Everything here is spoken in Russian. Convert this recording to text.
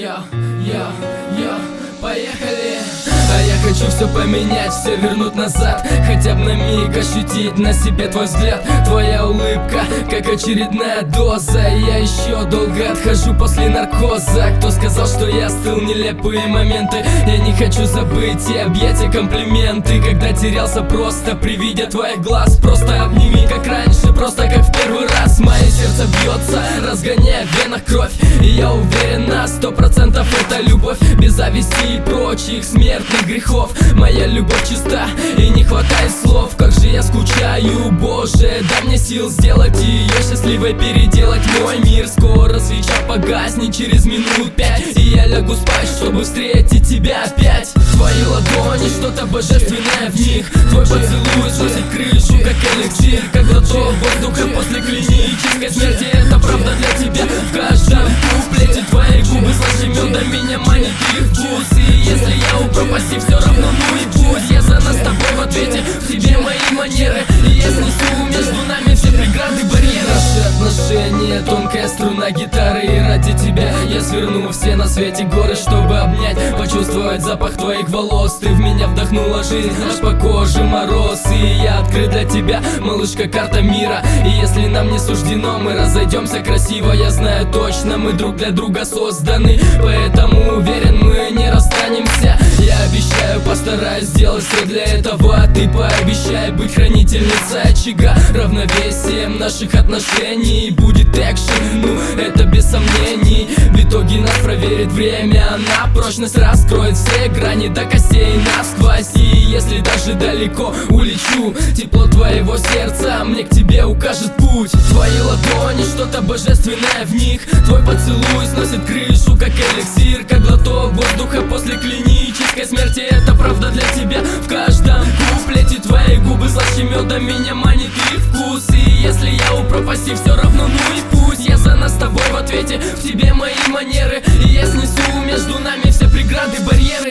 Поехали! А я хочу все поменять, все вернуть назад. Хотя бы на миг ощутить на себе твой взгляд. Твоя улыбка, как очередная доза. Я еще долго отхожу после наркоза. Кто сказал, что я остыл, нелепые моменты. Я не хочу забыть и объятия, комплименты. Когда терялся просто при виде твоих глаз. Просто обними, как раньше, просто как в первый раз. Мое сердце бьется, разгоняя в венах кровь. И я уверен на 100% это любовь. Без зависти и прочих смертных грехов. Моя любовь чиста и не хватает слов. Как же я скучаю, Боже, дай мне сил сделать ее счастливой, переделать мой мир. Скоро свеча погаснет через минут 5, и я лягу спать, чтобы встретить тебя опять. Твои ладони, что-то божественное в них. Твой поцелуй сносит крышу, как эликсир. Как глоток воздуха после клинической смерти. Это правда для тебя в каждом куплете. Твои губы слаще меда, меня манит их вкус. И если я упропасти, все равно ну и пусть. Я за нас с тобой в ответе, в тебе мои манеры. И я снесу между нами все преграды, барьеры. Наши отношения, тонкая струна гитары. И ради тебя я сверну все на свете горы, чтобы обнять, почувствовать запах твоих волос. Ты в меня вдохнула жизнь, аж по коже мороз. И я открыт для тебя, малышка, карта мира. И если нам не суждено, мы разойдемся красиво. Я знаю точно, мы друг для друга созданы. Поэтому уверен, мы не расстанемся. Я обещаю, постараюсь сделать все для этого. А ты пообещай быть хранительницей очага, равновесием наших отношений. Будет экшен, ну это без сомнений. В итоге нас проверит время, на прочность раскроет все грани до костей насквозь. И если даже далеко улечу, тепло твоего сердца мне к тебе укажет путь. Твои ладони, что-то божественное в них. Твой поцелуй сносит крышу, как эликсир. Как глоток воздуха после клинической смерти. Это правда для тебя в каждом куплете. Твои губы слаще меда, меня манит их вкус. И если я упропасти, все равно ну и пусть. Я за нас с тобой в ответе, в тебе мои манеры. И я снесу между нами все преграды, барьеры.